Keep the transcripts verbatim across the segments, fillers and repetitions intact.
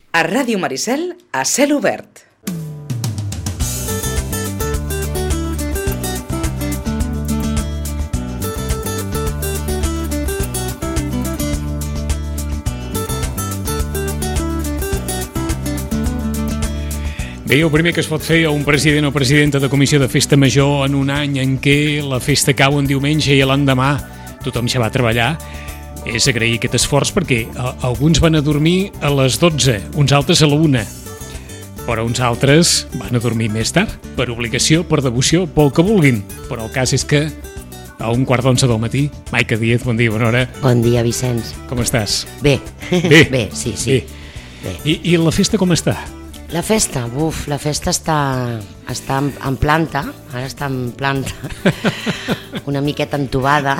A Ràdio Maricel, a cel obert. Bé, el primer que es pot fer a un president o presidenta de comissió de festa major en un any en què la festa cau en diumenge i l'endemà tothom ja va a treballar és agrair aquest esforç, perquè alguns van a dormir a les dotze, uns altres a la una, però uns altres van a dormir més tard, per obligació, per devoció, pel que vulguin. Però el cas és que a un quart d'onze del matí, Maica Díez, bon dia, bona hora. Bon dia, Vicenç. Com estàs? Bé, bé, bé sí, sí. Bé. Bé. I, I la festa com està? La festa, buf, la festa està, està en, en planta, ara està en planta, una miqueta entubada,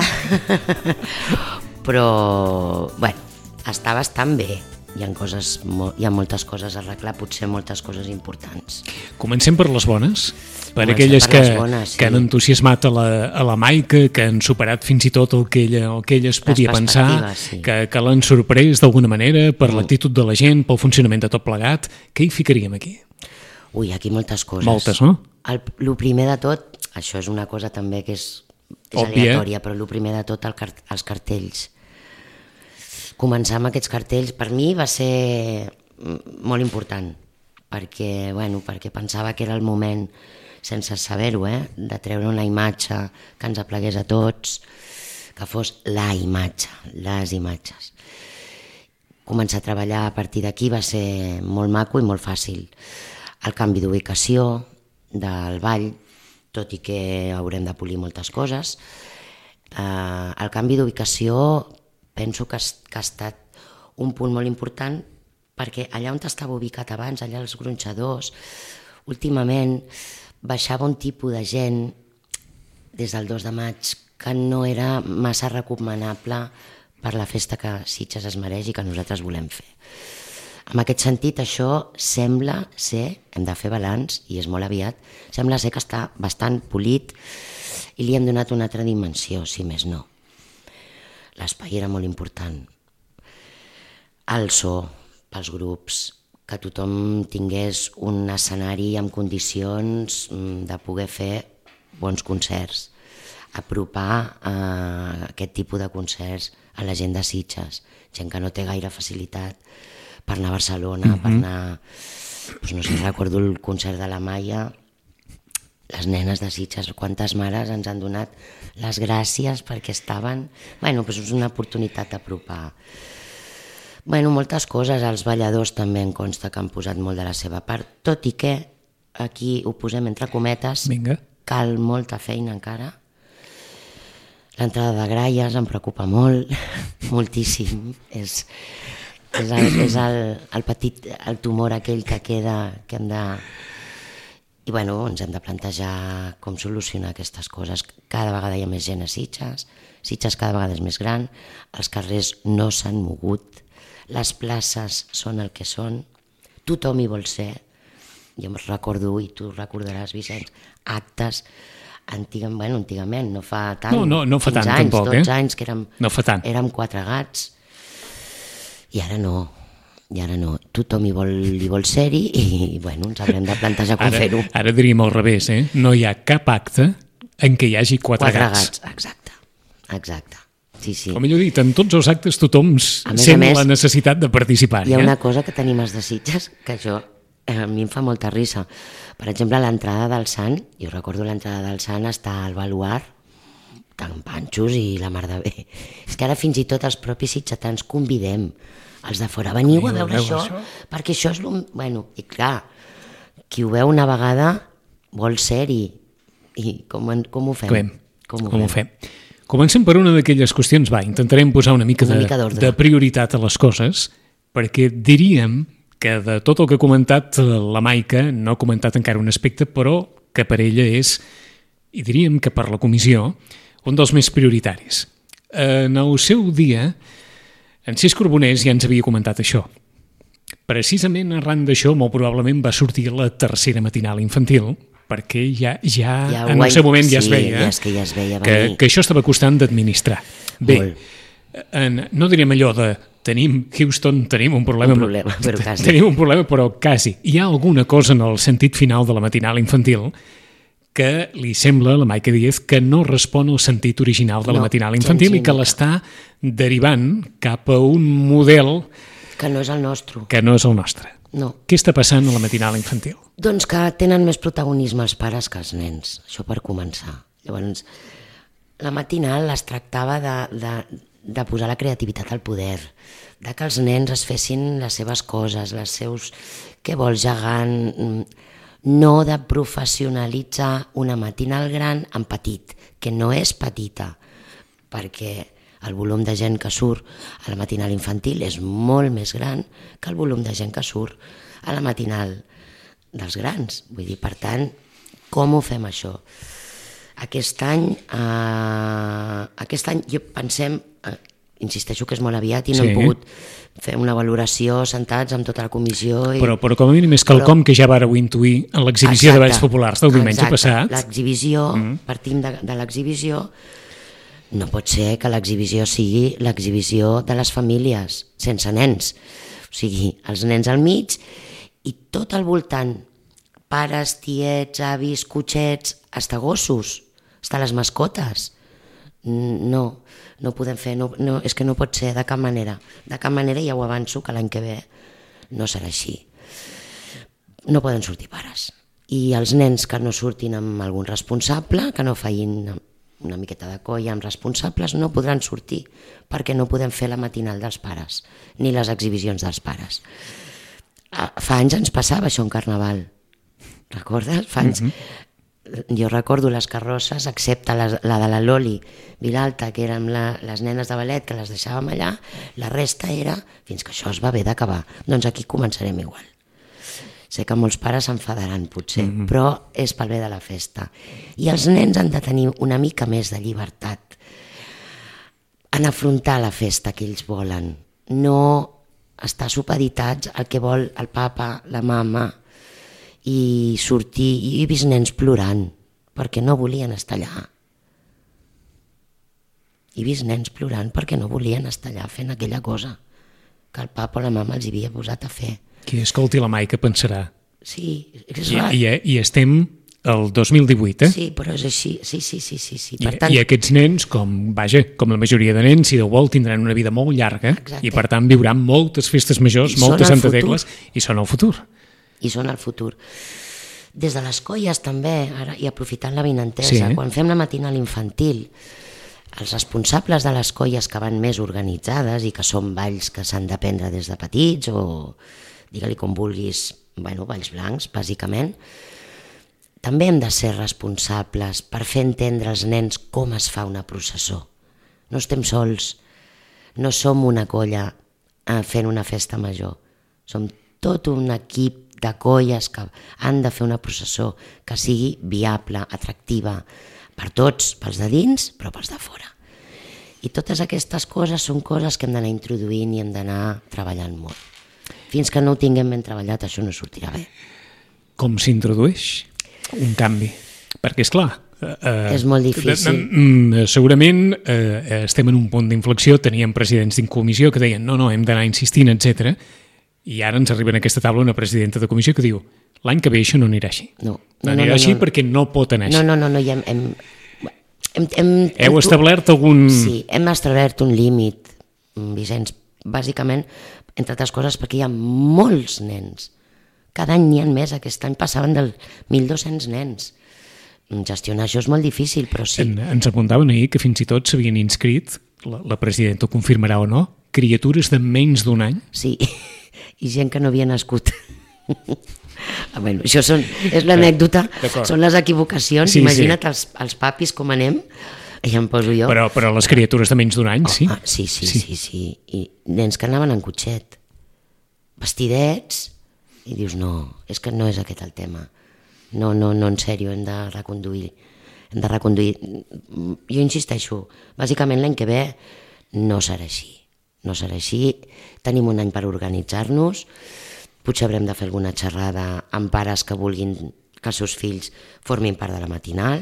però, bueno, està bastant bé. Hi ha, coses, hi ha moltes coses a arreglar, potser moltes coses importants. Comencem per les bones, per Comencem aquelles per que, les bones, sí. que han entusiasmat a la, a la Maica, que han superat fins i tot el que ella, el que ella es podia pensar, sí. que, que l'han sorprès d'alguna manera per Mm. l'actitud de la gent, pel funcionament de tot plegat. Què hi ficaríem aquí? Ui, aquí moltes coses. Moltes, no? El, el primer de tot, això és una cosa també que és, és Òbvia. aleatòria, però el primer de tot el cart, els cartells. Començar amb aquests cartells per mi va ser molt important, perquè, bueno, perquè pensava que era el moment, sense saber-ho, eh, de treure una imatge que ens aplegués a tots, que fos la imatge, les imatges. Començar a treballar a partir d'aquí va ser molt maco i molt fàcil. El canvi d'ubicació del ball, tot i que haurem de polir moltes coses, eh, el canvi d'ubicació penso que, que ha estat un punt molt important, perquè allà on estava ubicat abans, allà als gronxadors, últimament baixava un tipus de gent des del dos de maig que no era massa recomanable per la festa que Sitges es mereix i que nosaltres volem fer. En aquest sentit, això sembla ser, hem de fer balanç i és molt aviat, sembla ser que està bastant polit i li hem donat una altra dimensió, si més no. L'espai era molt important. El so pels grups, que tothom tingués un escenari amb condicions de poder fer bons concerts, apropar eh, aquest tipus de concerts a la gent de Sitges, gent que no té gaire facilitat per anar a Barcelona, mm-hmm. per anar... Doncs no sé, recordo el concert de la Maia, les nenes de Sitges, quantes mares ens han donat les gràcies perquè estaven... Bueno, doncs és una oportunitat d'apropar. Bueno, moltes coses, els balladors també em consta que han posat molt de la seva part, tot i que aquí ho posem entre cometes, Vinga. Cal molta feina encara. L'entrada de gralles em preocupa molt, moltíssim. És, és, el, és el, el petit el tumor aquell que queda, que hem de... I bueno, ens hem de plantejar com solucionar aquestes coses. Cada vegada hi ha més gent a Sitges, Sitges cada vegada és més gran, els carrers no s'han mogut, les places són el que són, tothom hi vol ser. Jo em recordo, i tu recordaràs, Vicenç, actes antigament, bueno, antigament, no fa tant, no, no, no fa tant, anys, tampoc, dotze eh? anys, que érem, no fa tant. érem quatre gats, i ara no. I ara no, tothom hi vol, hi vol ser-hi i, i bueno, ens haurem de plantejar com fer-ho. Ara diríem al revés, eh? No hi ha cap acte en què hi hagi quatre, quatre gats. gats. Exacte, exacte. Sí, sí. Com millor dit, en tots els actes tothom més, sent més, la necessitat de participar. Hi ha eh? una cosa que tenim els de Sitges, que això a mi em fa molta risa. Per exemple, l'entrada del Sant, jo recordo l'entrada del Sant, està al baluart, tan panxos i la mar de bé. És que ara fins i tot els propis sitgetans convidem els de fora, veniu a veure això, això, perquè això és... Lo... Bueno, i clar, qui ho veu una vegada vol ser-hi. I com, com ho fem? Com, com, ho, com fem? ho fem? Comencem per una d'aquelles qüestions, va, intentarem posar una mica, una de, mica de prioritat a les coses, perquè diríem que de tot el que ha comentat la Maica, no ha comentat encara un aspecte, però que per ella és, i diríem que per la comissió, un dels més prioritaris. En el seu dia, en Cis Corbonés ja ens havia comentat això. Precisament arran d'això, molt probablement va sortir la tercera matinal infantil, perquè ja, ja, ja en el seu moment sí, ja es veia, ja és que, ja es veia que, que això estava costant d'administrar. Bé, en, no diríem allò de tenim, Houston, tenim un problema. Un problema, però quasi. Tenim un problema, però quasi. Hi ha alguna cosa en el sentit final de la matinal infantil que li sembla a la Maica Díaz que no respon al sentit original de la No, matinal infantil gens i que ni mica. l'està derivant cap a un model Que no és el nostre. que no és el nostre. No. Què està passant a la matinal infantil? Doncs que tenen més protagonisme els pares que els nens, això per començar. Llavors, la matinal es tractava de, de, de posar la creativitat al poder, de que els nens es fessin les seves coses, les seus... Què vols, gegant? No de professionalitzar una matinal gran en petit, que no és petita, perquè el volum de gent que surt a la matinal infantil és molt més gran que el volum de gent que surt a la matinal dels grans. Vull dir, per tant, com ho fem això? Aquest any, eh, aquest any jo pensem, eh, insisteixo que és molt aviat i no Sí. hem pogut fer una valoració sentats amb tota la comissió. I... Però, però com a mínim és quelcom Però- que ja vàreu intuir en l'exhibició de Exacte, balls populars del diumenge exacte. passat. L'exhibició, mm. partim de, de l'exhibició, no pot ser que l'exhibició sigui l'exhibició de les famílies, sense nens. O sigui, els nens al mig i tot al voltant, pares, tiets, avis, cotxets, hasta gossos, hasta les mascotes. No, no podem fer, no, no, és que no pot ser de cap manera. De cap manera ja ho avanço que l'any que ve no serà així. No poden sortir pares. I els nens que no surtin amb algun responsable, que no facin una miqueta de colla amb responsables, no podran sortir, perquè no podem fer la matinal dels pares, ni les exhibicions dels pares. Fa anys ens passava això en Carnaval, recordes? Fa anys... Mm-hmm. Jo recordo les carrosses, excepte la, la de la Loli Vilalta, que érem la, les nenes de ballet, que les deixàvem allà, la resta era fins que això es va haver d'acabar. Doncs aquí començarem igual. Sé que molts pares s'enfadaran, potser, mm-hmm. però és pel bé de la festa. I els nens han de tenir una mica més de llibertat en afrontar la festa que ells volen. No estar supeditats al que vol el papa, la mama, i sortir, i he vist nens plorant, perquè no volien estar allà. He vist nens plorant perquè no volien estar allà fent aquella cosa que el papa o la mama els havia posat a fer. Qui escolti la Maica pensarà. Sí, és I, clar. i, I estem al dos mil divuit, eh? Sí, però és així, sí, sí, sí, sí, sí. I, Per tant, I aquests nens, com, vaja, com la majoria de nens, si Déu vol, tindran una vida molt llarga. Exacte. I per tant viuran moltes festes majors, I són moltes el Santa futur. Tecles, i són el futur. i són el futur. Des de les colles també, ara, i aprofitant la vinentesa, Sí. quan fem la matinal infantil, els responsables de les colles que van més organitzades i que són balls que s'han d'aprendre des de petits o digue-li com vulguis, bueno, balls blancs, bàsicament, també hem de ser responsables per fer entendre als nens com es fa una processó. No estem sols, no som una colla eh, fent una festa major, som tot un equip de colles que han de fer una processó que sigui viable, atractiva, per tots, pels de dins, però pels de fora. I totes aquestes coses són coses que hem d'anar introduint i hem d'anar treballant molt. Fins que no ho tinguem ben treballat, això no sortirà bé. Com s'introdueix un canvi? Perquè, és clar... Eh, És molt difícil. Eh, segurament eh, estem en un punt d'inflexió, teníem presidents d'incomissió que deien no, no, hem d'anar insistint, etcètera. I ara ens arriba en aquesta taula una presidenta de comissió que diu l'any que ve això no anirà així. No, no, no, anirà no, no, així no. perquè no pot anar així. No, no, no, no, ja hem... hem, hem, hem Heu establert algun... Sí, hem establert un límit, Vicenç, bàsicament, entre altres coses, perquè hi ha molts nens. Cada any n'hi ha més, aquest any passaven del mil dos-cents nens. Gestionar això és molt difícil, però sí. En, ens apuntaven ahir que fins i tot s'havien inscrit, la, la presidenta ho confirmarà o no, criatures de menys d'un any. Sí, i gent que no havia nascut. Ah, bueno, això són, és l'anècdota, són les equivocacions, Sí, imagina't sí. els, els papis com anem, i em poso jo. Però, però les criatures de menys d'un any, sí. Ah, sí, sí, sí, sí, sí. I nens que anaven en cotxet, vestidets, i dius, no, és que no és aquest el tema. No, no, no, en sèrio, hem de reconduir. Hem de reconduir. Jo insisteixo, bàsicament l'any que ve no serà així. No serà així. Tenim un any per organitzar-nos. Potser haurem de fer alguna xerrada amb pares que vulguin que els seus fills formin part de la matinal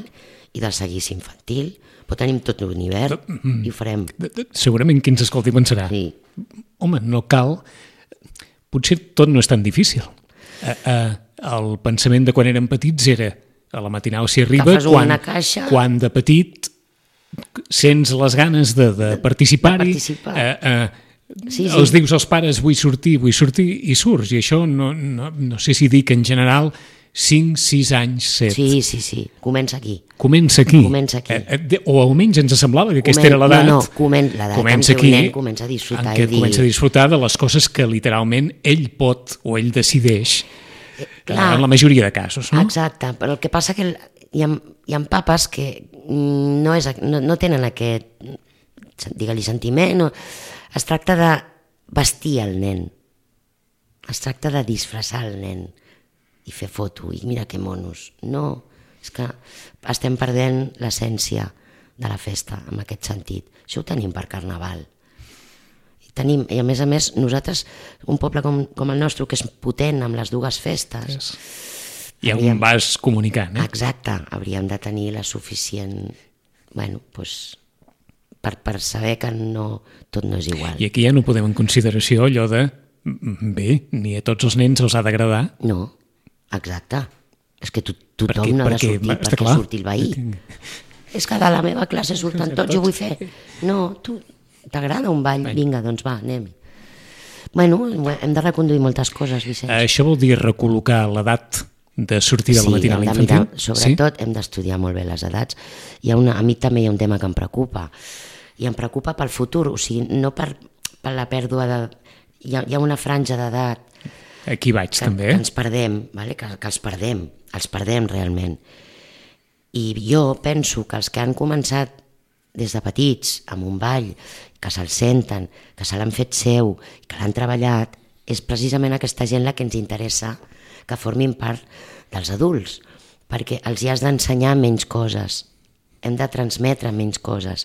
i del seguici infantil, però tenim tot l'univers i ho farem. Segurament qui ens escolti pensarà, Sí. home, no cal, potser tot no és tan difícil. Eh, eh, el pensament de quan érem petits era a la matinal s'hi arriba, Agafes quan, una caixa. quan de petit sents les ganes de, de participar-hi, De participar. eh, eh, Sí, sí. els dius als pares vull sortir, vull sortir i surts, i això no, no, no sé si dic en general cinc, sis anys, set. Sí, sí, sí, comença aquí. Comença aquí. Comença aquí. Eh, eh, de- o almenys ens semblava que aquesta Comen- era l'edat. No, no, comen, l'edat comença en què aquí, un nen comença a disfrutar en què i dir... comença a disfrutar de les coses que literalment ell pot o ell decideix, eh, clar. en la majoria de casos, no? Exacte, però el que passa que el- hi ha, hi ha papes que mm, no, és, no, no tenen aquest, digue-li, sentiment, no. Es tracta de vestir el nen, es tracta de disfressar el nen i fer foto, i mira que monos. No, és que estem perdent l'essència de la festa en aquest sentit. Això ho tenim per Carnaval. I, tenim, i a més a més, nosaltres, un poble com, com el nostre, que és potent amb les dues festes, I on hauríem- vas comunicant, eh? exacte, hauríem de tenir la suficient... Bueno, doncs, per, per saber que no, tot no és igual. I aquí ja no podem en consideració allò de mm, bé, ni a tots els nens els ha d'agradar. No, exacte. És que to tothom Perquè- no ha de perquè, sortir està perquè clar. surti el veí. És que de la meva classe surten tots, jo vull fer... No, tu, t'agrada un ball? Vinga, doncs va, anem. Bueno, hem de reconduir moltes coses, Vicenç. Això vol dir recol·locar l'edat de sortir de la matinal hem de infantil? mirar, sobretot hem d'estudiar molt bé les edats. Hi ha una, a mi també hi ha un tema que em preocupa, i em preocupa pel futur, o sigui, no per, per la pèrdua de... Hi ha, hi ha una franja d'edat Aquí vaig, que, també. que Eh? ens perdem, vale? que, que els perdem, els perdem realment. I jo penso que els que han començat des de petits amb un ball, que se'l senten, que se l'han fet seu, que l'han treballat, és precisament aquesta gent la que ens interessa que formin part dels adults, perquè els hi has d'ensenyar menys coses, hem de transmetre menys coses.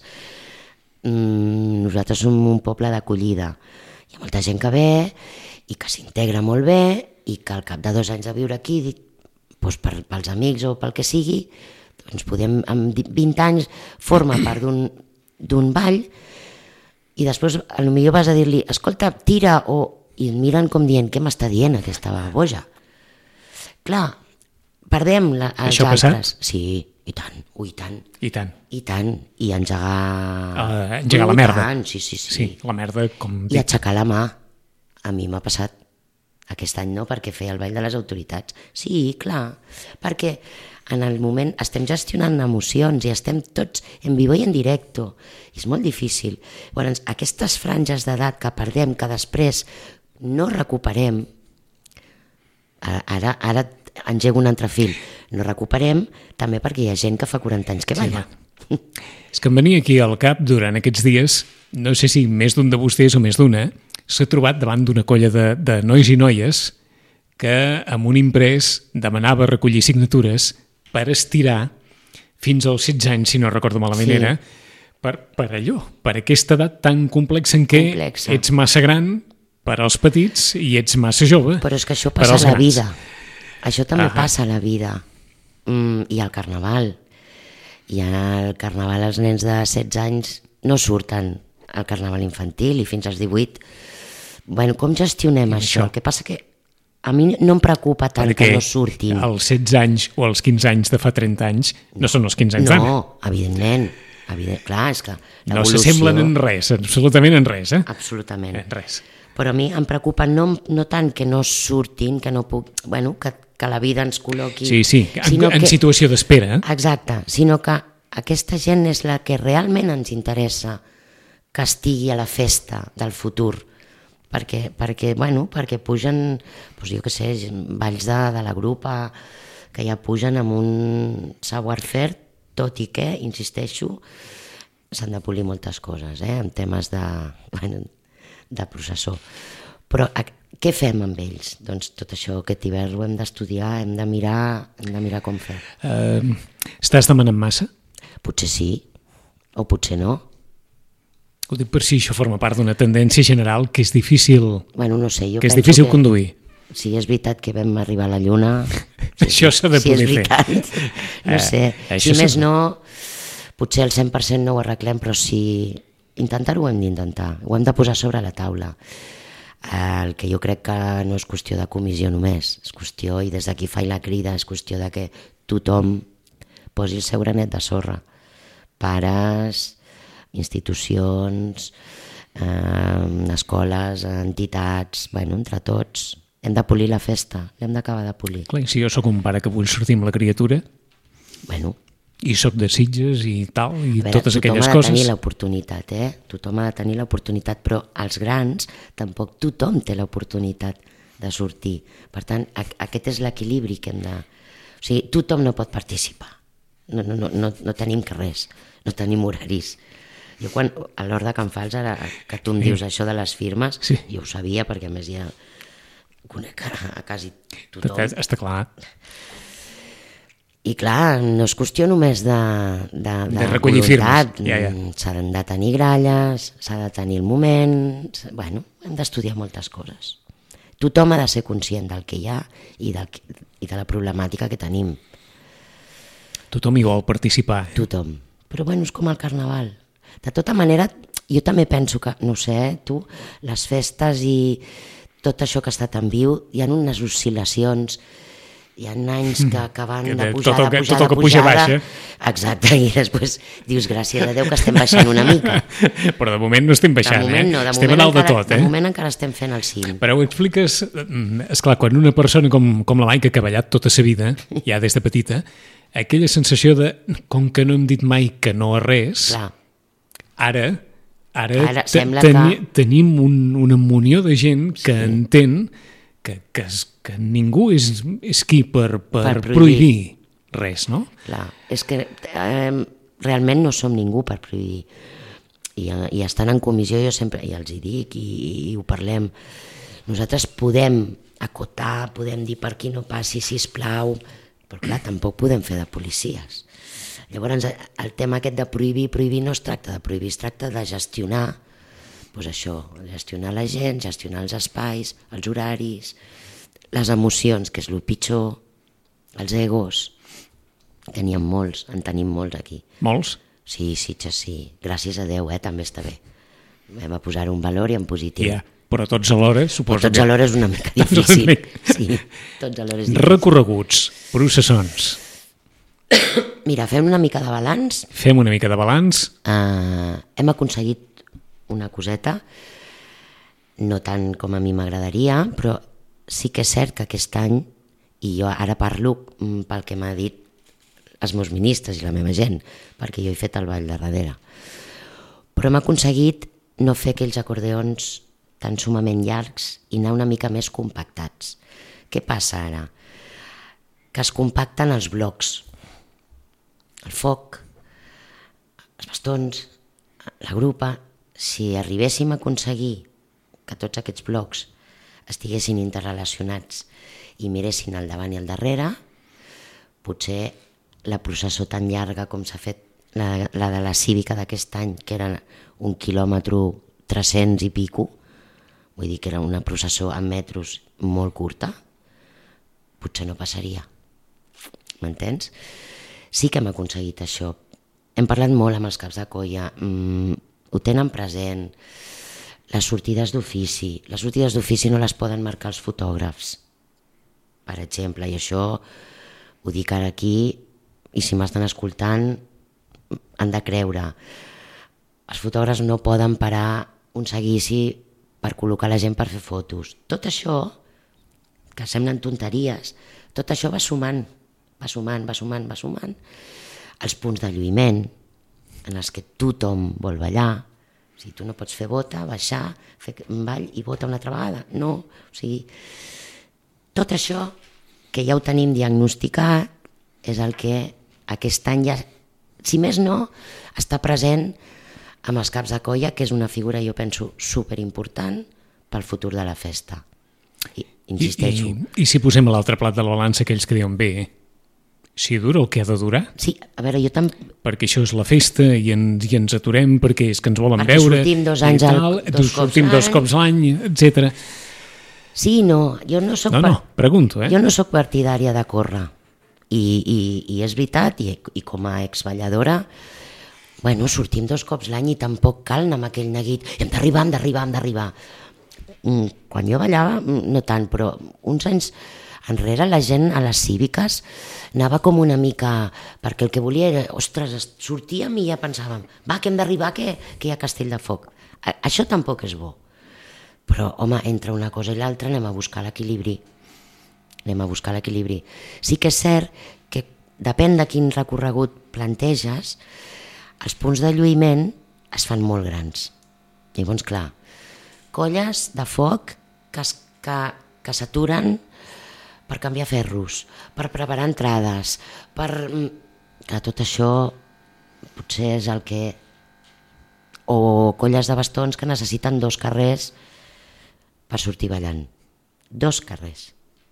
Mm, nosaltres som un poble d'acollida, hi ha molta gent que ve i que s'integra molt bé i que al cap de dos anys de viure aquí, doncs per, pels amics o pel que sigui, doncs podem, amb vint anys forma part d'un d'un ball i després potser vas a dir-li escolta, tira, o, i et miren com dient què m'està dient aquesta boja. Clar, perdem la, els Això ha altres. passat? Sí, i tant, ui, i tant. I tant. I tant, i engegar... Uh, engegar la Ui, merda. tant, sí, sí, sí. Sí, la merda, com I dic. aixecar la mà. A mi m'ha passat. Aquest any no, perquè feia el ball de les autoritats. Sí, clar, perquè en el moment estem gestionant emocions i estem tots en vivo i en directo. I és molt difícil. Llavors, aquestes franges d'edat que perdem, que després no recuperem, ara, ara engego un altre fil, no recuperem també perquè hi ha gent que fa quaranta anys que balla. Sí, és que em venia aquí al cap durant aquests dies, no sé si més d'un de vostès o més d'una, s'ha trobat davant d'una colla de, de nois i noies que amb un imprès demanava recollir signatures per estirar fins als setze anys, si no recordo malament Sí. era, per, per allò, per aquesta edat tan complexa en què Complexa. ets massa gran per als petits i ets massa jove Però és que això per passa als a la grans. vida. Això també Ahà. passa a la vida. Mm, I al carnaval. I al carnaval els nens de setze anys no surten al carnaval infantil i fins als divuit. Bueno, com gestionem I això? això? El que passa que a mi no em preocupa tant Perquè que no surtin. als setze anys o als quinze anys de fa trenta anys no són els quinze anys d'ara. No, evidentment. Evident, clar, és que No l'evolució... s'assemblen en res, absolutament en res, eh? Absolutament. En res. Però a mi em preocupa no, no tant que no surtin, que no puc... Bueno, que, que la vida ens col·loqui... Sí, sí, en, sinó en que- situació d'espera. Eh? Exacte, sinó que aquesta gent és la que realment ens interessa que estigui a la festa del futur, perquè, perquè, bueno, perquè pugen, doncs jo què sé, balls de, de la grupa que ja pugen amb un savoir-faire, tot i que, insisteixo, s'han de polir moltes coses, eh, en temes de, bueno, de processó. Però a, què fem amb ells? Doncs tot això, aquest hivern ho hem d'estudiar, hem de mirar, hem de mirar com fer. Uh, estàs demanant massa? Potser sí, o potser no. Ho dic per si això forma part d'una tendència general que és difícil, Bueno, no sé, jo que és penso difícil que conduir. si és veritat que vam arribar a la Lluna, sí, això s'ha de sí, poder és fer. veritat. No sé, Eh, si això més s'ha- no, potser el cent per cent no ho arreglem, però sí, intentar-ho ho hem d'intentar, ho hem de posar sobre la taula. El que jo crec que no és qüestió de comissió només, és qüestió, i des d'aquí faig la crida, és qüestió de que tothom posi el seu granet de sorra. Pares, institucions, eh, escoles, entitats, bueno, entre tots. Hem de polir la festa, l'hem d'acabar de polir. Clar, si jo sóc un pare que vull sortir amb la criatura Bueno, i sóc de Sitges i tal, i a veure, totes aquelles tothom ha de coses... tenir l'oportunitat, eh? Tothom ha de tenir l'oportunitat, però els grans tampoc tothom té l'oportunitat de sortir. Per tant, a- aquest és l'equilibri que hem de... O sigui, tothom no pot participar. No, no, no, no, no tenim que res, no tenim horaris. Jo quan, a l'hora de Can Fals, ara que tu em dius això de les firmes, Sí. jo ho sabia perquè a més ja conec a, a quasi tothom. Està, està clar. I clar, no és qüestió només de, de, de, De recollir voluntat. firmes, ja, ja. Mm, S'ha de tenir gralles, s'ha de tenir el moment... s- Bueno, hem d'estudiar moltes coses. Tothom ha de ser conscient del que hi ha i, del, que- i de la problemàtica que tenim. Tothom hi vol participar. Eh? Tothom. Però bueno, és com el carnaval. De tota manera, jo també penso que, no sé, eh, tu, les festes i tot això que està tan viu, hi ha unes oscil·lacions, hi ha anys que, que van Que de de- pujada, tot el que- pujada, tot el que puja pujada. baixa. Exacte, i després dius, gràcies a Déu que estem baixant una mica. Però de moment no estem baixant, De moment eh? no, de estem moment, a dalt encara, de tot, eh? de moment encara estem fent el cim. Però ho expliques... És clar, quan una persona com, com la Maica, que ha ballat tota sa vida, ja des de petita, aquella sensació de, com que no hem dit mai que no a res, Clar, ara, ara, Ara te- sembla teni- que- tenim un, una munió de gent que sí. entén que, que, es- que ningú és, és qui per, per, Per prohibir. prohibir res, no? clar. És que eh, realment no som ningú per prohibir. I, eh, i estant en comissió jo sempre, i els hi dic, i, i ho parlem, nosaltres podem acotar, podem dir per aquí no passi, sisplau, però clar, tampoc podem fer de policies. Llavors, el tema aquest de prohibir, prohibir no es tracta de prohibir, es tracta de gestionar, doncs això, gestionar la gent, gestionar els espais, els horaris, les emocions, que és el pitjor, els egos, que n'hi ha molts, en tenim molts aquí. Molts? Sí, sí, sí, gràcies a Déu, eh, també està bé. Vam a posar un valor i en positiu. Ja, però tots alhora, Però suposo tots alhora és una mica difícil. Sí, tots alhora és difícil. Recorreguts, processons. Mira, fem una mica de balanç. Fem una mica de balanç. Uh, hem aconseguit una coseta, no tant com a mi m'agradaria, però sí que és cert que aquest any, i jo ara parlo mm, pel que m'ha dit els meus ministres i la meva gent, perquè jo he fet el ball de darrere, però hem aconseguit no fer aquells acordeons tan sumament llargs i anar una mica més compactats. Què passa ara? Que es compacten els blocs, el foc, els bastons, la grupa. Si arribéssim a aconseguir que tots aquests blocs estiguessin interrelacionats i miressin al davant i al darrere, potser la processó tan llarga com s'ha fet la, la de la cívica d'aquest any, que era un quilòmetre tres-cents i pico, vull dir que era una processó en metros molt curta, potser no passaria. M'entens? Sí que hem aconseguit això. Hem parlat molt amb els caps de colla, mm, ho tenen present, les sortides d'ofici. Les sortides d'ofici no les poden marcar els fotògrafs, per exemple, i això ho dic ara aquí, i si m'estan escoltant han de creure. Els fotògrafs no poden parar un seguici per col·locar la gent per fer fotos. Tot això, que semblen tonteries, tot això va sumant, va sumant, va sumant, va sumant. Els punts de lluïment, en els que tothom vol ballar. O sigui, tu no pots fer bota, baixar, fer un ball i bota una altra vegada. No, o sigui, tot això que ja ho tenim diagnosticat és el que aquest any ja, si més no, està present amb els caps de colla, que és una figura, jo penso, superimportant pel futur de la festa. I, insisteixo. I, i, I si posem a l'altre plat de la balança aquells que diuen bé, si dura el que ha de durar, Sí, a veure, jo també... perquè això és la festa i ens, i ens aturem perquè és que ens volen Perquè veure sortim dos i anys al- tal, dos cops sortim dos l'any. cops l'any, etcètera. Sí, no, jo no soc... No, no, pregunto, eh? Jo no sóc partidària de córrer. I, i, i és veritat, i, i com a exballadora, bueno, sortim dos cops l'any i tampoc cal anar amb aquell neguit, hem d'arribar, hem d'arribar, hem d'arribar. Quan jo ballava, no tant, però uns anys enrere la gent a les cíviques anava com una mica, perquè el que volia era, ostres, sortíem i ja pensàvem, va, que hem d'arribar, que, que hi ha Castell de Foc. A, això tampoc és bo. Però, home, entre una cosa i l'altra anem a buscar l'equilibri. Anem a buscar l'equilibri. Sí que és cert que depèn de quin recorregut planteges, els punts de lluïment es fan molt grans. Llavors, clar, colles de foc que, es, que, que s'aturen per canviar ferros, per preparar entrades, per... Clar, tot això potser és el que... O colles de bastons que necessiten dos carrers per sortir ballant. Dos carrers.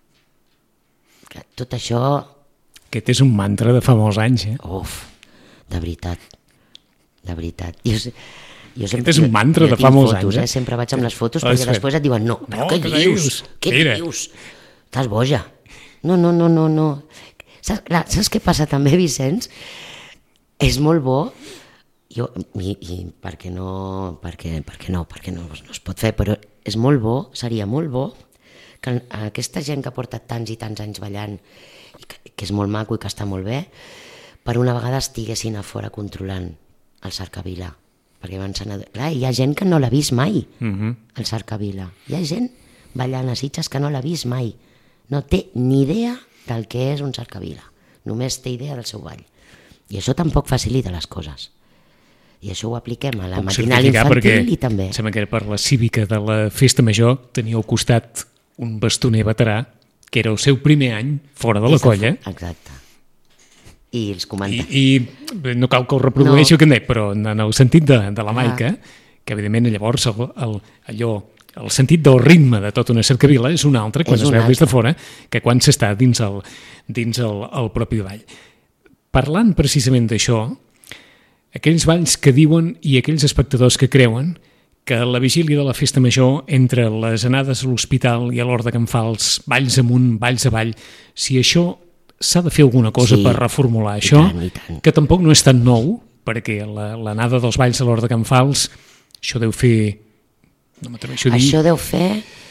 Tot això... Aquest és un mantra de fa molts anys, eh? Uf, de veritat, de veritat. Jo, jo sempre, Aquest és un mantra de fa molts fotos, anys, eh? Sempre vaig amb les fotos perquè després et diuen no, però no, què dius? Què Mira. dius? Estàs boja. No, no, no, no, no. Saps, clar, saps què passa també, Vicenç? És molt bo, jo, i, i perquè no, perquè, perquè no, perquè no, no es pot fer, però és molt bo, seria molt bo, que aquesta gent que porta tants i tants anys ballant, i que, que és molt maco i que està molt bé, per una vegada estiguessin a fora controlant el Cercavila. Perquè van ser... Clar, hi ha gent que no l'ha vist mai, uh-huh. el Cercavila. Hi ha gent ballant a Sitges que no l'ha vist mai. No té ni idea del que és un Cercavila. Només té idea del seu ball. I això tampoc facilita les coses. I això ho apliquem a la Puc matinal infantil i també. Sembla que per la cívica de la Festa Major tenia al costat un bastoner veterà, que era el seu primer any fora de la colla. Exacte. I els comenta. I, i no cal que ho reprodueixi no. el que em deia, però en el sentit de, de la Maica, ah. que evidentment llavors el, el, allò, el sentit del ritme de tota una cercavila és un altre quan és es veu des de fora que quan s'està dins el, dins el, el propi ball. Parlant precisament d'això, aquells balls que diuen i aquells espectadors que creuen que la vigília de la Festa Major, entre les anades a l'hospital i a l'Hort de Can Fals, balls amunt, balls avall, si això s'ha de fer alguna cosa sí, per reformular això, i tant, i tant. Que tampoc no és tan nou, perquè l'anada dels balls a l'Hort de Can Fals, això deu fer... No m'atreveixo a dir... Això deu fer...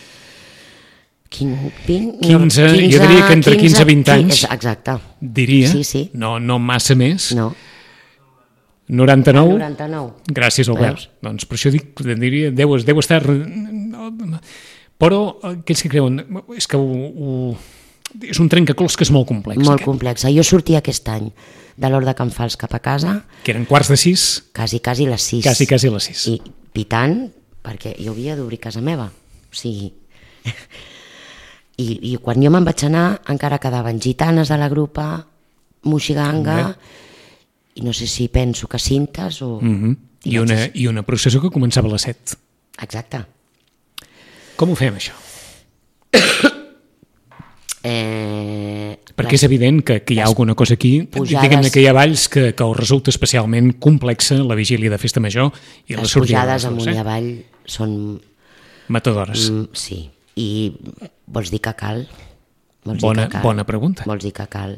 quinze, quinze, jo diria que entre quinze i vint anys, exacte. Diria, sí, sí. No, no massa més. No. noranta-nou? noranta-nou. Gràcies, Albert. Veus? Doncs per això dic, diria, deu, deu estar... Però aquells que creuen... És que ho, ho, és un trencaclols que és molt complex. Molt aquest. complex. Jo sortia aquest any de l'Hort de Can Fals cap a casa... Que eren quarts de sis? Quasi, quasi les sis. Quasi, quasi les sis. I pitant, perquè jo havia d'obrir casa meva. O sigui... I, I quan jo me'n vaig anar encara quedaven gitanes de la grupa, moixiganga... Mm-hmm. I no sé si penso que cintes o... Mm-hmm. I, I, una, I una processó que començava a les set. Exacte. Com ho fem, això? eh, Perquè és evident que, que hi ha alguna cosa aquí. Pujades, diguem-ne que hi ha balls que, que us resulta especialment complexa la vigília de Festa Major i la sortida de les pujades amunt i avall són... matadores. Mm, sí. I vols dir que cal? Vols bona, dir que cal? Bona pregunta. Vols dir que cal?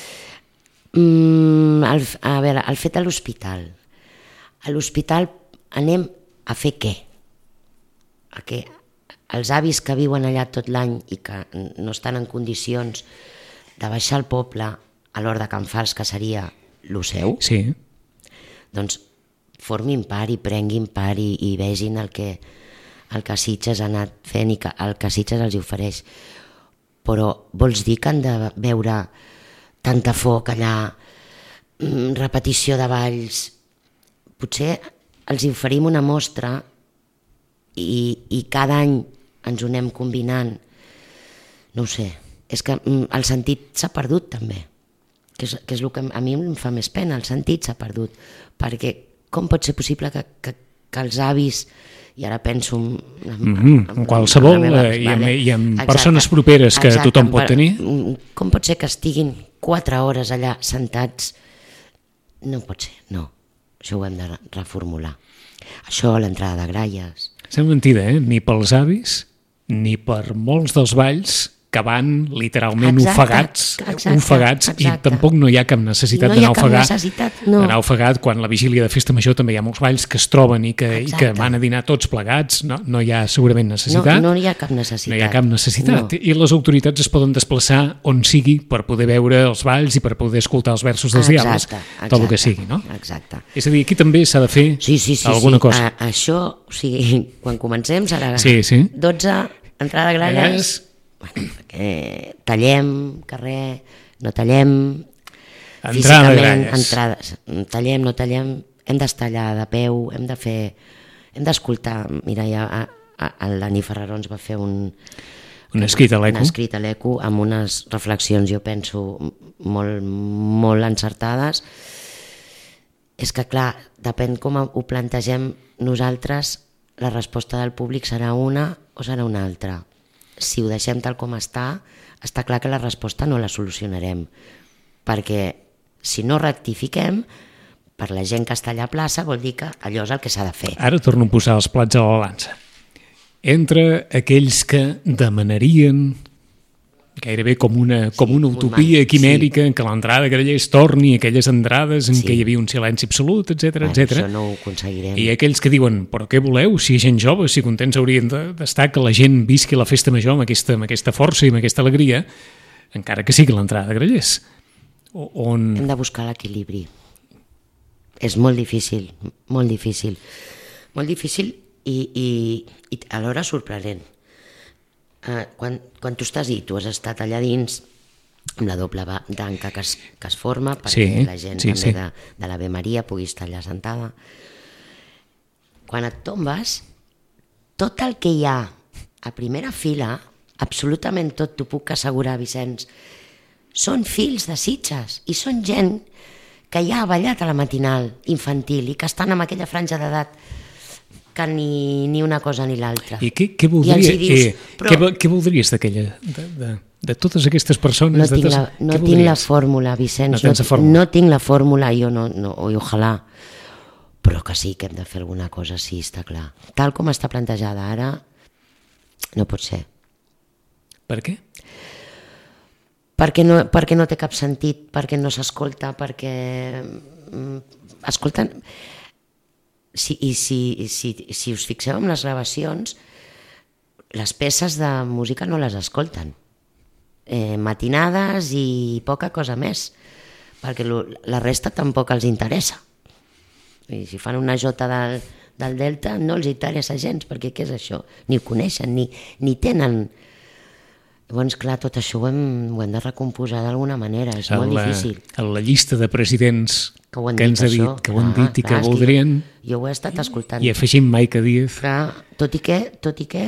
Mm, el, a veure, el fet a l'hospital. A l'hospital anem a fer què? A què? Els avis que viuen allà tot l'any i que no estan en condicions de baixar al poble a l'Hort de Can Fals, que seria lo seu, sí. Doncs formin part i prenguin part i, i vegin el que, el que Sitges ha anat fent i que el que Sitges els ofereix. Però vols dir que han de veure tanta foc allà, repetició de balls? Potser els oferim una mostra i, i cada any ens ho anem combinant. No ho sé, és que el sentit s'ha perdut també, que és, que és el que a mi em fa més pena, el sentit s'ha perdut, perquè com pot ser possible que, que, que els avis, i ara penso en, en, mm-hmm. en qualsevol en meva, i, vale. i en exacte, persones properes que exacte, tothom pot tenir, com pot ser que estiguin quatre hores allà sentats? No pot ser, no, això ho hem de reformular. Això, l'entrada de gralles... Sembla mentida, eh? Ni pels avis ni per molts dels balls que van literalment Exacte, ofegats, exacte, ofegats exacte. i tampoc no hi ha cap necessitat No hi ha d'anar a cap ofegar, necessitat, no. d'anar a ofegat quan la vigília de festa major també hi ha molts balls que es troben i que, i que Exacte. van a dinar tots plegats, no, no hi ha segurament necessitat. No, no hi ha cap necessitat. No hi ha cap necessitat. No. I les autoritats es poden desplaçar on sigui per poder veure els balls i per poder escoltar els versos dels Exacte, diables, exacte, tot el que sigui, no? Exacte. És a dir, aquí també s'ha de fer Sí, sí, sí, alguna sí. cosa. A, això, o sigui, quan comencem serà Sí, sí. dotze, entrada gralles, Gralles. bueno, perquè tallem, carrer, no tallem, Entrada físicament, gralles. entrades, tallem, no tallem, hem d'estar allà de peu, hem de fer, hem d'escoltar, mira, ja a, a, el Dani Ferraró ens va fer un, Un escrit a l'eco. un escrit a l'eco amb unes reflexions, jo penso, molt, molt encertades. És que, clar, depèn com ho plantegem nosaltres, la resposta del públic serà una o serà una altra. Si ho deixem tal com està, està clar que la resposta no la solucionarem, perquè si no rectifiquem, per la gent que està allà a plaça vol dir que allò és el que s'ha de fer. Ara torno a posar els plats a la balança. Entre aquells que demanarien gairebé com una, com una un utopia mal- quimèrica en què l'entrada de Grallers torni a aquelles entrades en Sí. què hi havia un silenci absolut, etc Bueno, etc. això no ho aconseguirem. I aquells que diuen, però què voleu? Si hi ha gent jove, si contents haurien de- d'estar que la gent visqui la festa major amb aquesta, amb aquesta força i amb aquesta alegria, encara que sigui l'entrada de Grallers. O- On... Hem de buscar l'equilibri. És molt difícil, molt difícil. Molt difícil i, i, i alhora sorprenent. Uh, quan, quan tu estàs i tu has estat allà dins amb la doble ba- tanca que es, que es forma perquè Sí, la gent sí, també sí. de, de l'Ave Maria pugui estar allà sentada. Quan et tombes, tot el que hi ha a primera fila, absolutament tot, t'ho puc assegurar, Vicenç, són fills de Sitges i són gent que ja ha ballat a la matinal infantil i que estan en aquella franja d'edat que ni, ni una cosa ni l'altra. I què, què, I voldria, els hi dius, eh, però- què, vo- què voldries d'aquella, de, de, de totes aquestes persones? No de tinc, totes, la, no què tinc la voldries? fórmula, Vicenç, No tens la no, fórmula. no tinc la fórmula, jo no, no, i ojalà, però que sí que hem de fer alguna cosa, sí, està clar. Tal com està plantejada ara, no pot ser. Per què? Perquè no, perquè no té cap sentit, perquè no s'escolta, perquè... mm, Escolten... Si, I si, si, si us fixeu en les gravacions, les peces de música no les escolten. Eh, matinades i poca cosa més, perquè lo, la resta tampoc els interessa. I si fan una jota del, del Delta no els interessa gens, perquè què és això? Ni ho coneixen, ni, ni tenen... Llavors, clar, tot això ho hem, ho hem de recomposar d'alguna manera, és molt la, difícil. a la llista de presidents Que ho han que dit, ens ha dit, això. que ho han Clar, dit i que clar, és que voldrien, Jo, jo ho he estat escoltant. i afegim Maica Díaz. Clar, tot i que, tot i que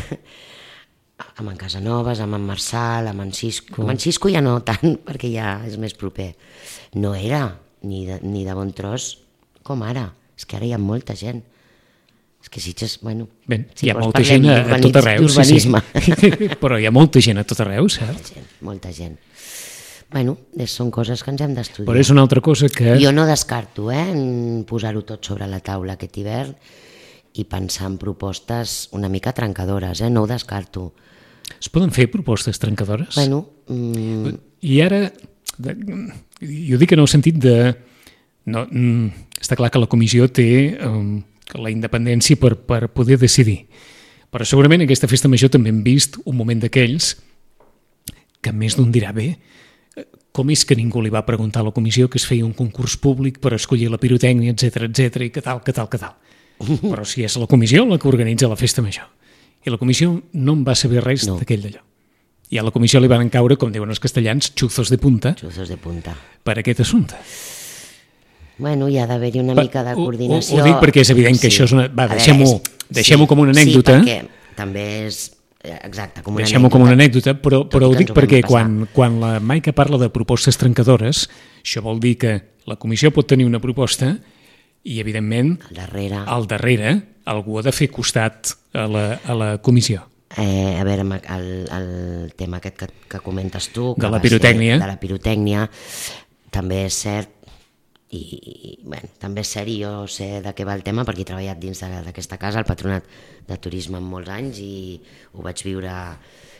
amb en Casanovas, amb en Marçal, amb en Cisco... Amb en Cisco ja no tant, perquè ja és més proper. No era ni de, ni de bon tros com ara. És que ara hi ha molta gent. És que Sitges, bueno... Bé, si hi ha vols molta parlem gent a, a d'urbanis- tot arreu, sí, sí. d'urbanisme. Però hi ha molta gent a tot arreu, cert? Gent, molta gent. Bueno, és- són coses que ens hem d'estudiar. Però és una altra cosa que... Jo no descarto eh, en posar-ho tot sobre la taula aquest hivern i pensar en propostes una mica trencadores, eh? No ho descarto. Es poden fer propostes trencadores? Bueno, mm, I ara, de, jo dic en el sentit de... No, mm, està clar que la comissió té um, la independència per, per poder decidir. Però segurament en aquesta festa major també hem vist un moment d'aquells que més d'un dirà bé, com és que ningú li va preguntar a la comissió que es feia un concurs públic per escollir la pirotècnia, etc etc i que tal, que tal, que tal. Però si és la comissió la que organitza la festa major. I la comissió no en va saber res No. d'aquell d'allò. I a la comissió li van caure, com diuen els castellans, xuzos de punta xuzos de punta. per aquest assumpte. Bueno, hi ha d'haver-hi una Va, mica de ho- coordinació. ho- ho dic perquè és evident que això és una- va, A veure, deixem-ho- és- deixem-ho com una anècdota. Sí, perquè també és... eh, Exacte, com una Deixem-ho com una anècdota, però, tot i però ho que dic ens ho vam perquè passar. quan, quan la Maica parla de propostes trencadores, això vol dir que la comissió pot tenir una proposta i, evidentment, Al darrere... al darrere algú ha de fer costat a la, a la comissió. Eh, a veure, amb el, el tema aquest que, que comentes tu... Que De la va ser pirotècnia. De la pirotècnia, també és cert, i, i bueno, també és cert, i jo sé de què va el tema, perquè he treballat dins de- d'aquesta casa, al Patronat de Turisme en molts anys, i ho vaig viure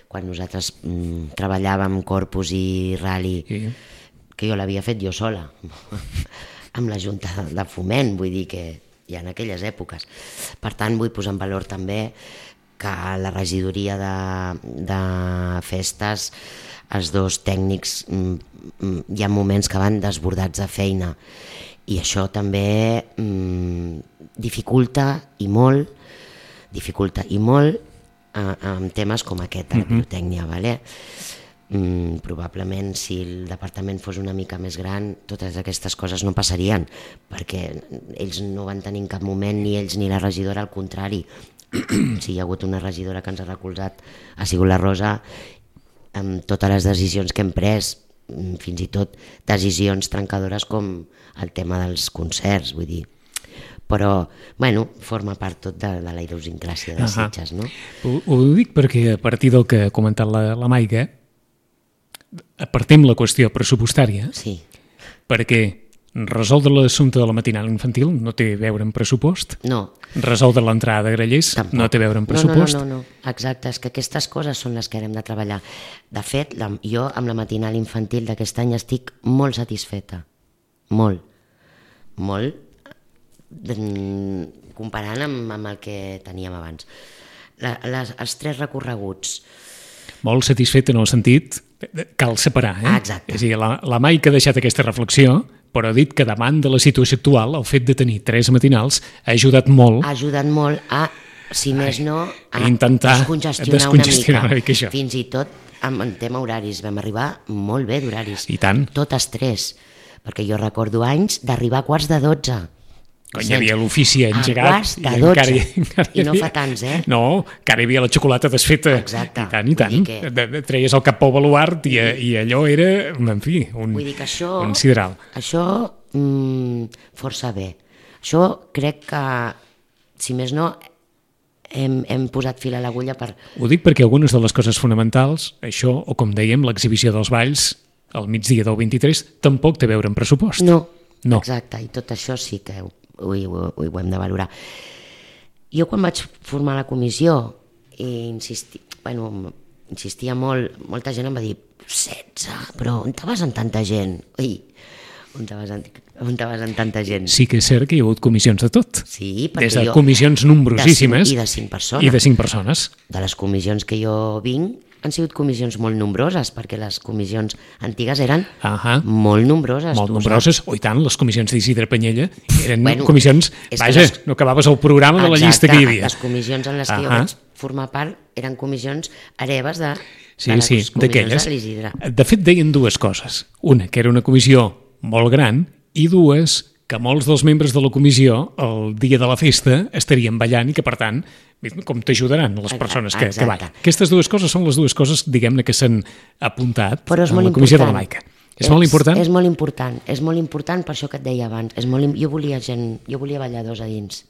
quan nosaltres mm, treballàvem Corpus i Rally, Sí. que jo l'havia fet jo sola, amb la Junta de Foment, vull dir que ja en aquelles èpoques. Per tant, vull posar en valor també que a la regidoria de, de festes els dos tècnics mm, mm, hi ha moments que van desbordats de feina i això també mm, dificulta i molt dificulta i molt eh, en temes com aquest de la pirotècnia, vale? Mm, probablement si el departament fos una mica més gran totes aquestes coses no passarien perquè ells no van tenir en cap moment ni ells ni la regidora, al contrari si hi ha hagut una regidora que ens ha recolzat ha sigut la Rosa amb totes les decisions que hem pres, fins i tot decisions trencadores com el tema dels concerts, vull dir. Però, bueno, forma part tot de, de la idiosincràsia de Uh-huh. Sitges, no? Ho, ho dic perquè a partir del que ha comentat la, la Maica, apartem la qüestió pressupostària, Sí, perquè resoldre l'assumpte de la matinal infantil no té a veure amb pressupost, no, resoldre l'entrada de grellers tampoc. no té a veure amb No, pressupost. No, no, no, no, exacte, és que aquestes coses són les que hem de treballar. De fet, la, jo amb la matinal infantil d'aquest any estic molt satisfeta, molt, molt, mm, comparant amb, amb el que teníem abans. La, les, els tres recorreguts, Molt satisfet en el sentit, cal separar, eh? Ah, exacte. És a dir, la, la Maica ha deixat aquesta reflexió, però ha dit que davant de la situació actual, el fet de tenir tres matinals ha ajudat molt ha ajudat molt a, si més no, a intentar descongestionar, descongestionar una una mica. mica això. Fins i tot amb en tema horaris, vam arribar molt bé d'horaris. I tant. Totes tres, perquè jo recordo anys d'arribar a quarts de dotze. Quan hi havia l'ofici engegat A quarts de i dotze. encara, encara hi I no havia- fa tants, eh? No, encara hi havia la xocolata desfeta. Exacte. I tant, i tant. Vull dir que- De, de, treies el cap al baluart i, i allò era, en fi, un, Vull dir que això, un sideral. això mm, força bé. Això crec que, si més no, hem, hem posat fil a l'agulla per... Ho dic perquè algunes de les coses fonamentals, això, o com dèiem, l'exhibició dels balls al migdia del vint-i-tres, tampoc té a veure amb pressupost. No, No. exacte, i tot això sí que ho, ho, ho, ho hem de valorar. Jo quan vaig formar la comissió i insisti, bueno, insistia molt, molta gent em va dir setze, però on te vas amb tanta gent? Ui, on te vas amb, on te vas amb tanta gent? Sí que és cert que hi ha hagut comissions de tot. Sí, perquè Des de jo... comissions nombrosíssimes de cinc, I de cinc persones. i de cinc persones. De les comissions que jo vinc han sigut comissions molt nombroses, perquè les comissions antigues eren Ahà. molt nombroses. Molt tu ho nombroses, o i tant, les comissions d'Isidre Panyella eren Bueno, comissions, és que vaja, les- no acabaves el programa de la llista que hi havia. Les comissions en les que jo Ahà. vaig formar part eren comissions hereves de, Sí, de les sí, comissions d'aquelles. de l'Isidre. De fet, deien dues coses. Una, que era una comissió molt gran, i dues, que molts dels membres de la comissió el dia de la festa estarien ballant i que, per tant, com t'ajudaran les Exacte, persones que, que exacte. ballen. Aquestes dues coses són les dues coses, diguem-ne, que s'han apuntat Però és en molt la comissió de la important. Maica. És, molt important? És molt important, és molt important per això que et deia abans. És molt, im- jo volia gent, jo volia balladors a dins.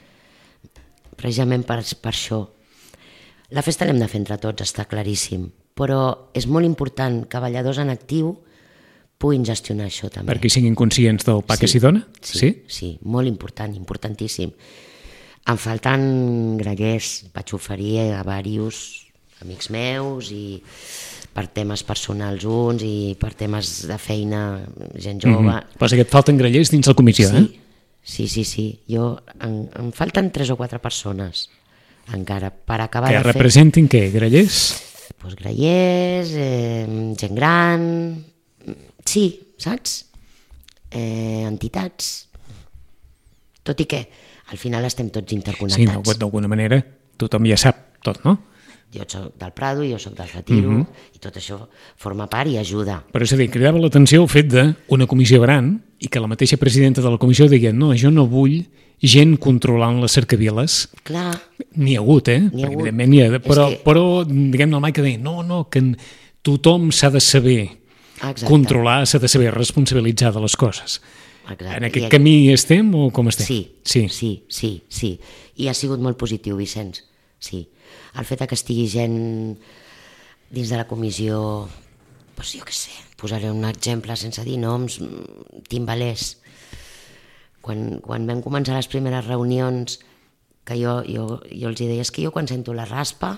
Precisament per, per això. La festa l'hem de fer entre tots, està claríssim. Però és molt important que balladors en actiu puguin gestionar això també. Perquè siguin conscients del pa que s'hi dona? Sí, sí, molt important, importantíssim. Em falten grallers, vaig oferir a diversos amics meus i per temes personals uns i per temes de feina, gent jove. Mm -hmm. Però que et falten grallers dins la comissió, Sí, eh? sí, sí, sí. Jo, em, em falten tres o quatre persones encara per acabar Que de fer. representin què? Grallers? Pues grallers, eh, gent gran, sí, saps? Eh, entitats. Tot i que al final estem tots Sí, interconnectats. no, d'alguna manera tothom ja sap tot, no? Jo soc del Prado, jo soc del Retiro, Mhm. i tot això forma part i ajuda. Però és a dir, cridava l'atenció el fet d'una comissió gran i que la mateixa presidenta de la comissió deia no, jo no vull gent controlant les cercaviles. Clar, N'hi ha hagut, eh? N'hi ha hagut. Evidentment n'hi ha, És però, que- però diguem-ne, el Maica deia no, no, que tothom s'ha de saber exacte. controlar, s'ha de saber responsabilitzar de les coses. Exacte. En aquest I- camí estem o com estem? Sí, Sí. sí, sí, sí. I ha sigut molt positiu, Vicenç, sí. El fet que estigui gent dins de la comissió, doncs jo què sé, posaré un exemple sense dir noms, mm, timbalers. Quan, quan vam començar les primeres reunions, que jo, jo, jo els hi deia, és que jo quan sento la raspa,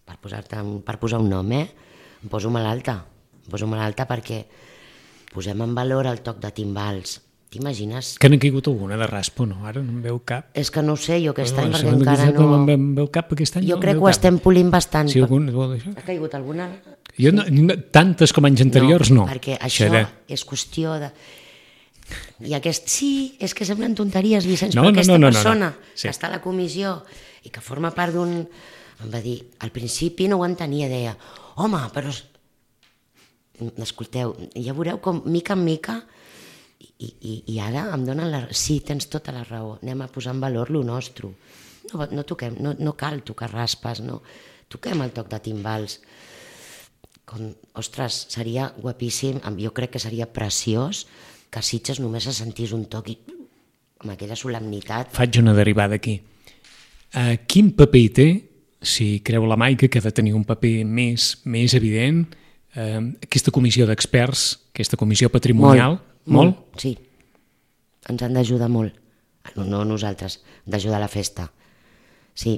per, posar-te un, per posar un nom, eh? Em poso malalta, em poso malalta perquè posem en valor el toc de timbals. T'imagines? Que n'ha caigut alguna de raspo, no? Ara no em veu cap. És que no ho sé jo aquest No, any, no, perquè no, encara no... no... Em veu cap aquest any, Jo no em crec veu que ho cap. estem polint bastant. Sí, algun, això? Ha caigut alguna? Jo no, no, tantes com anys anteriors, no. No, perquè això era... és qüestió de... I aquest... Sí, és que semblen tonteries, Vicenç, No, però no, aquesta no, no, no, no. persona Sí. que està a la comissió i que forma part d'un... Em va dir, al principi no ho entenia, deia, home, però... Escolteu, ja veureu com, mica en mica, i, i, i ara em donen la... Sí, tens tota la raó, anem a posar en valor lo nostre. No, no toquem, no, no cal tocar raspes, no. Toquem el toc de timbals. Com, ostres, seria guapíssim, jo crec que seria preciós que a Sitges només se sentís un toc i amb aquella solemnitat. Faig una derivada aquí. Uh, quin paper hi té, si creu la Maica que ha de tenir un paper més, més evident, uh, aquesta comissió d'experts, aquesta comissió patrimonial? Molt, molt, sí. Ens han d'ajudar molt. No, no nosaltres, d'ajudar a la festa. Sí.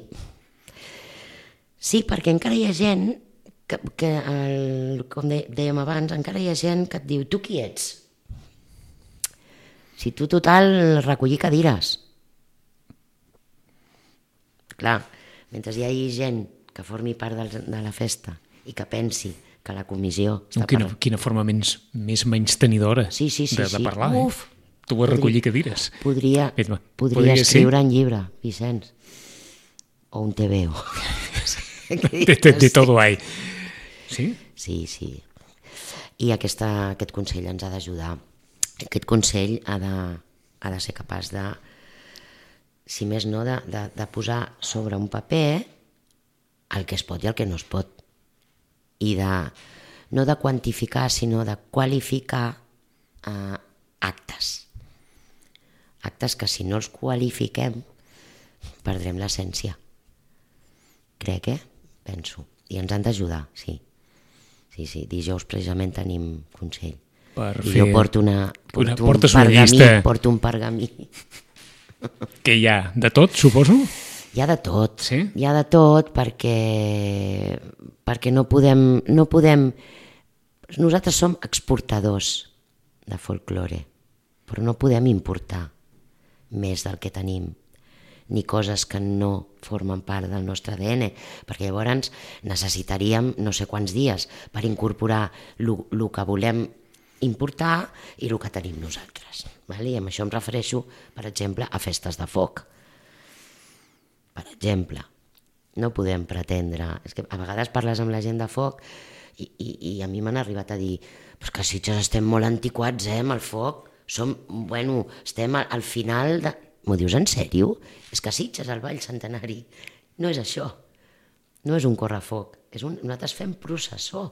Sí, perquè encara hi ha gent que, que el, com de, dèiem abans, encara hi ha gent que et diu, tu qui ets? Si tu total recollir cadires. Clar, mentre hi hagi gent que formi part del, de la festa i que pensi que la comissió... No, quina, per... quina forma menys, més menys tenidora sí, sí, sí, de, de sí. parlar. Uf, eh? Tu vas recollir cadires. Podria, Podria, podria escriure en llibre, Vicenç. O un T V O. de, de, de todo hay. Sí? Sí, sí. I aquesta, aquest Consell ens ha d'ajudar. Aquest Consell ha de, ha de ser capaç de, si més no, de, de, de posar sobre un paper el que es pot i el que no es pot. I de, no de quantificar, sinó de qualificar eh, actes. Actes que si no els qualifiquem perdrem l'essència. Crec, eh? Penso. I ens han d'ajudar, sí. Sí, sí, dijous precisament tenim Consell. Per I fer jo porto una, porto una, un portes una pergamí, llista porto un pergamí. que hi ha de tot, suposo? Hi ha de tot, sí? Hi ha de tot perquè, perquè no podem, no podem... Nosaltres som exportadors de folklore, però no podem importar més del que tenim, ni coses que no formen part del nostre A D N, perquè llavors necessitaríem no sé quants dies per incorporar el que volem importar i el que tenim nosaltres. I amb això em refereixo, per exemple, a festes de foc. Per exemple, no podem pretendre... És que a vegades parles amb la gent de foc i, i, i a mi m'han arribat a dir pues que a Sitges estem molt antiquats, eh, amb el foc. Som, bueno, estem al, al final de... M'ho dius en sèrio? És que a Sitges, al Vall Centenari, no és això. No és un correfoc. És un... Nosaltres fem processó.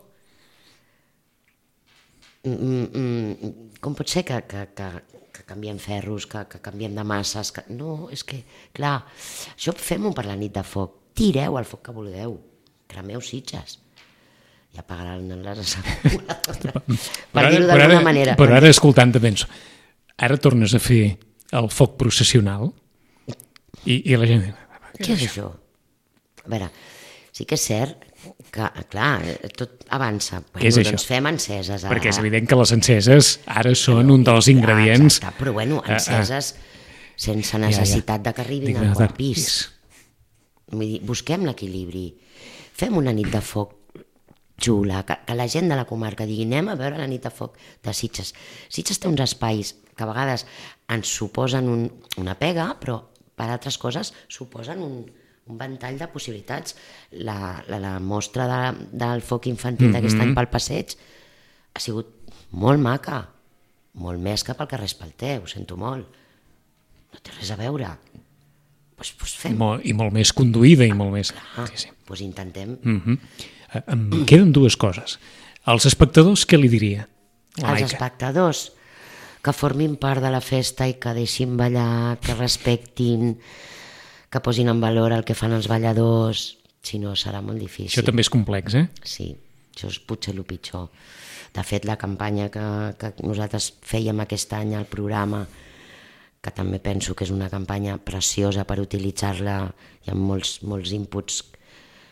Mm, mm, com pot ser que, que, que, que canviem ferros, que, que canviem de masses? Que... No, és que, clar, això fem-ho per la nit de foc. Tireu el foc que vulgueu. Cremeu Sitges. Ja pagaran les asseguradores. Per dir-ho d'alguna manera. Però ara, escoltant, penso, ara tornes a fer el foc processional i, i la gent... Què és això? A veure, sí que és cert que, clar, tot avança. Bueno, Què és doncs això? fem enceses. A... Perquè és evident que les enceses ara són no, un dels ingredients... Exacte, però bueno, enceses a, a... sense necessitat ja, ja. de que arribin al quart pis. Vull dir, busquem l'equilibri. Fem una nit de foc xula, que, que la gent de la comarca digui anem a veure la nit de foc de Sitges. Sitges té uns espais que a vegades ens suposen un, una pega, però per altres coses suposen un, un ventall de possibilitats. La, la, la mostra de, del foc infantil mm-hmm. d'aquest any pel passeig ha sigut molt maca, molt més que pel carrer Espalter, ho sento molt. No té res a veure. Pues, pues fem. Molt, I molt més conduïda i molt més... Clar, sí, sí. Pues intentem... Mm-hmm. Em queden dues coses. Als espectadors, què li diria? Als espectadors, que formin part de la festa i que deixin ballar, que respectin, que posin en valor el que fan els balladors, si no serà molt difícil. Això també és complex, eh? Sí, això és potser el pitjor. De fet, la campanya que, que nosaltres fèiem aquest any al programa, que també penso que és una campanya preciosa per utilitzar-la, hi ha molts, molts inputs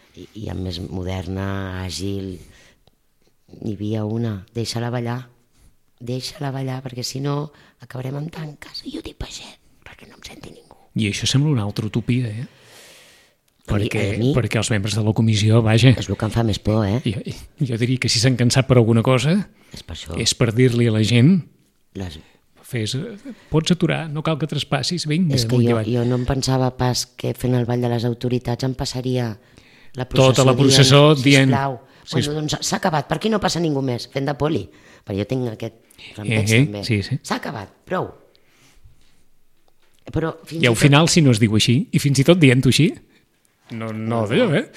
i, i a més moderna, àgil. N'hi havia una, deixa-la ballar, deixa-la ballar, perquè si no acabarem amb tanques, i jo dic peixet, perquè no em senti ningú. I això sembla una altra utopia, eh? A mi- Perquè, a mi- perquè els membres de la comissió, vaja, És el que em fa més por, eh? jo, jo diria que si s'han cansat per alguna cosa És per això. és per dir-li a la gent Les... fes, pots aturar, no cal que traspassis, vinga, És que amunt i jo, avall. jo no em pensava pas que fent el ball de les autoritats em passaria la processó Tota la processó dient- sisplau, Sis- bueno, doncs s'ha acabat, per aquí no passa ningú més, fent de poli, perquè jo tinc aquest rampeig Eh, eh, també. sí, sí. S'ha acabat, prou. Però fins I al tot- final, si no es diu així, i fins i tot dient-ho així, no, no d'allò, eh?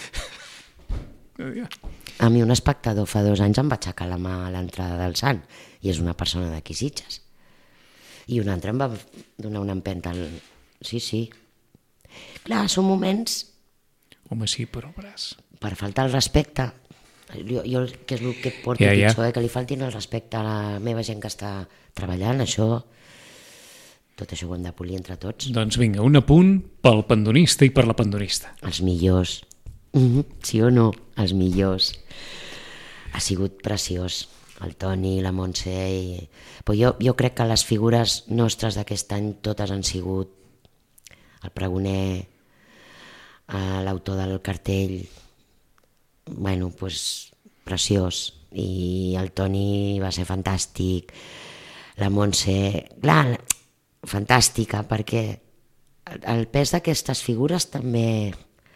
A mi un espectador fa dos anys em va aixecar la mà a l'entrada del Sant, i és una persona d'aquí Sitges. I un altre em va donar una empenta al... Sí, sí. Clar, són moments Home, sí, però el braç. per faltar el respecte. Jo, jo que és el que porto Ja, ja. pitjor, eh? Que li faltin el respecte a la meva gent que està treballant, això... Tot això ho hem de polir entre tots. Doncs vinga, un apunt pel pandonista i per la pandonista. Els millors. Mhm, sí o no? Els millors. Ha sigut preciós. El Toni, la Montse... I... Però jo, jo crec que les figures nostres d'aquest any totes han sigut el pregoner, eh, l'autor del cartell, bueno, pues, preciós. I el Toni va ser fantàstic. La Montse... Clar, fantàstica, perquè el pes d'aquestes figures també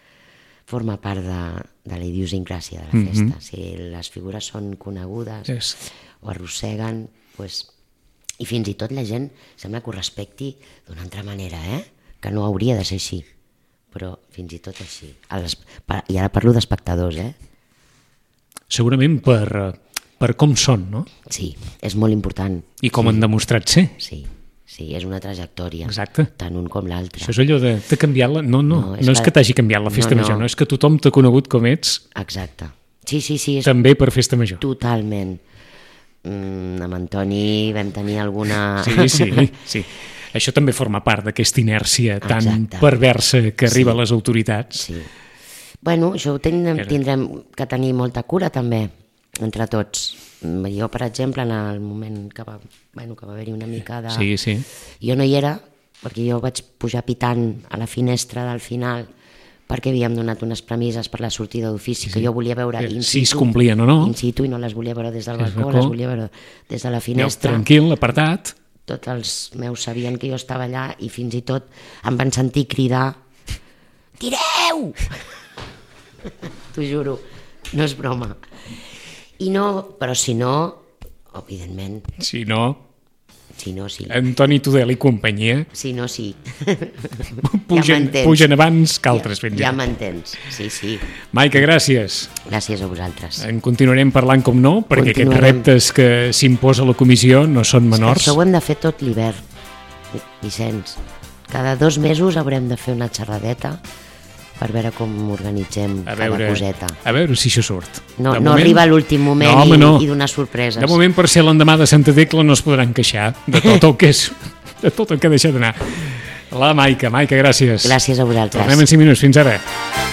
forma part de, de la idiosincràsia de la festa. Mm-hmm. Si les figures són conegudes És... o arrosseguen, pues, i fins i tot la gent sembla que ho respecti d'una altra manera, eh? Que no hauria de ser així, però fins i tot així. A les, per, I ara parlo d'espectadors, eh? Segurament per, eh, per com són, no? Sí, és molt important. I com han demostrat ser. Sí, sí, és una trajectòria. Exacte. Tant un com l'altre. Això és allò de... T'ha canviat la... No, no, No, no és és, no és que- que t'hagi canviat la festa no, no. major, no és que tothom t'ha conegut com ets Exacte. Sí, sí, sí, és també per festa major. totalment. Mm, amb Antoni vam tenir alguna... Sí, sí, sí. Això també forma part d'aquesta inèrcia tan Exacte. perversa que arriba Sí. a les autoritats. Sí. Bueno, això ho tindrem, Era- tindrem que tenir molta cura també, entre tots. Mm, Jo, per exemple, en el moment que va, bueno, que va haver-hi una mica de... Sí, sí. Jo no hi era, perquè jo vaig pujar pitant a la finestra del final perquè havíem donat unes premisses per la sortida d'ofici, que jo volia veure Eh, in si es situ, complien o no. in situ, i no les volia veure des del Des del balcó, balcó. les volia veure des de la Lloc finestra. tranquil, apartat. Tots els meus sabien que jo estava allà i fins i tot em van sentir cridar «Tireu!» T'ho juro, no és broma. I no, però si no, evidentment, Si no, si no, sí. Antoni Tudel i companyia Si no, sí. pugen, m'entens. pugen abans que altres. Ja, fins i ja tot. m'entens, sí, sí. Maica, gràcies. Gràcies a vosaltres. En continuarem parlant com no, perquè aquests Continuarem. reptes que s'imposa a la comissió no són menors. Això ho hem de fer tot l'hivern, Vicenç. Cada dos mesos haurem de fer una xerradeta per veure com organitzem A cada veure, coseta. a veure si això surt. No, De no moment- arriba a l'últim moment No, home, i, no. i donar sorpreses. De moment, per ser l'endemà de Santa Tecla, no es podran queixar de tot el que és, de tot el que ha deixat d'anar. La Maica, Maica, gràcies. Gràcies a vosaltres. Tornem en cinc minuts. Fins ara.